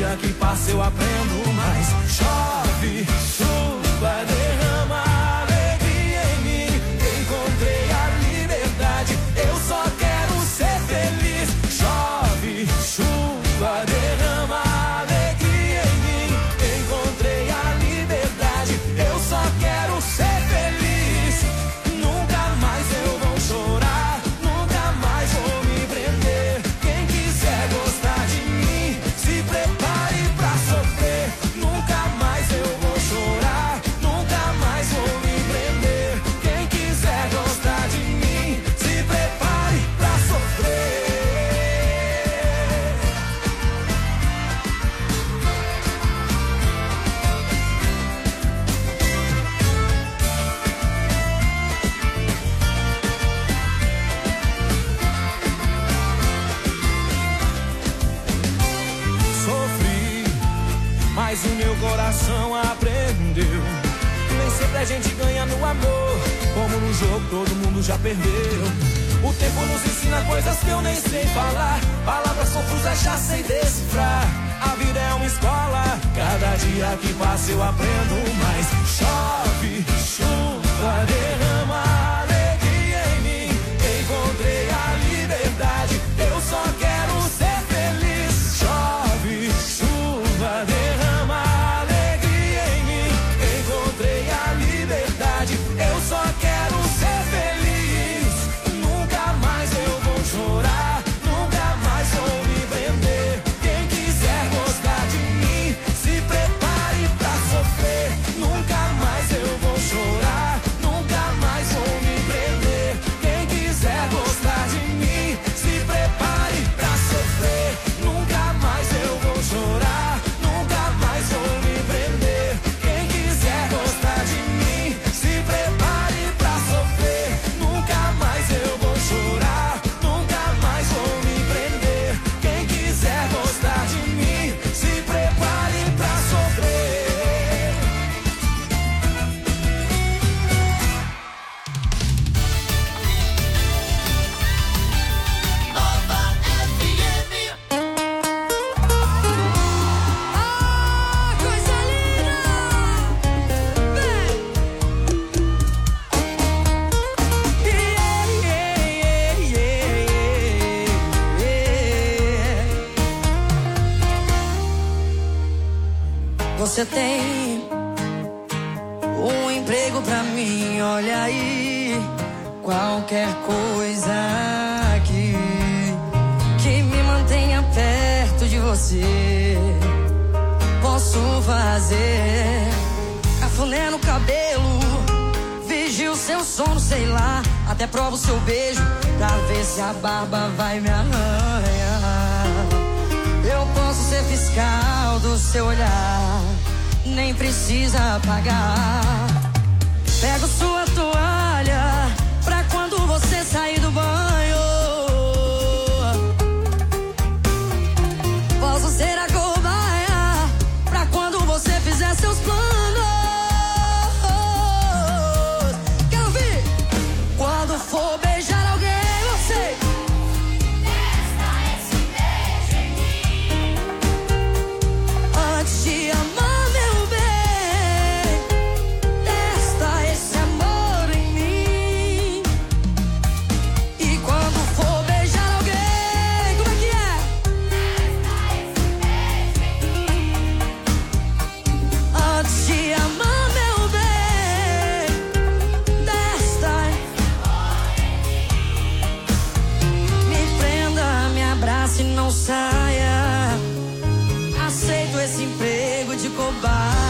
dia que passa eu aprendo mais. Chove, chuva, derrama alegria em mim. Encontrei a liberdade, eu só quero ser feliz. Chove, chuva, derrama alegria em mim. Encontrei a liberdade, eu só quero ser feliz. Nunca mais eu vou chorar, nunca mais vou me prender. Quem quiser gostar de mim, se prepare pra sofrer. Nunca mais eu vou chorar, nunca mais vou me prender. Quem quiser gostar de mim, se prepare pra sofrer. Sofri, mas o meu coração aprendeu. Nem sempre a gente ganha no amor, como no jogo todo mundo já perdeu. O tempo nos ensina coisas que eu nem sei falar, palavras confusas já sei decifrar. A vida é uma escola, cada dia que passa eu aprendo mais. Chove, chuva, derrama alegria em mim. Encontrei a liberdade, eu só quero ser feliz. Chove, chuva, derrama alegria em mim. Encontrei a liberdade, eu só quero ser feliz. Nunca mais eu vou chorar, nunca mais vou me prender. Quem quiser gostar de mim, se prepare pra sofrer. Nunca mais eu vou chorar, nunca mais vou me prender. Quem quiser gostar de mim, se prepare pra sofrer. Nunca mais eu vou chorar, nunca mais vou me prender. Quem quiser gostar de mim, se prepare pra sofrer. Nunca mais eu vou chorar, nunca mais vou me prender. Quem quiser gostar de mim, se prepare pra sofrer. Coisa linda! Você tem um emprego pra mim, olha aí. Qualquer coisa aqui que me mantenha perto de você, posso fazer. Cafuné no cabelo, vigio seu sono, sei lá. Até provo seu beijo pra ver se a barba vai me arranhar. Eu posso ser fiscal do seu olhar, nem precisa pagar. Pego sua toalha pra quando você sair do banho. Posso ser a cobaia pra quando você fizer seus planos. Quero ouvir! Quando for beijar alguém, você testa esse beijo em mim. Antes de amar, meu bem, testa esse amor em mim. E quando for beijar alguém, como é que é? Testa esse beijo em mim. Antes de amar, meu bem, testa esse amor em mim. Me prenda, me abrace e não saia. Aceito esse emprego de cobaia.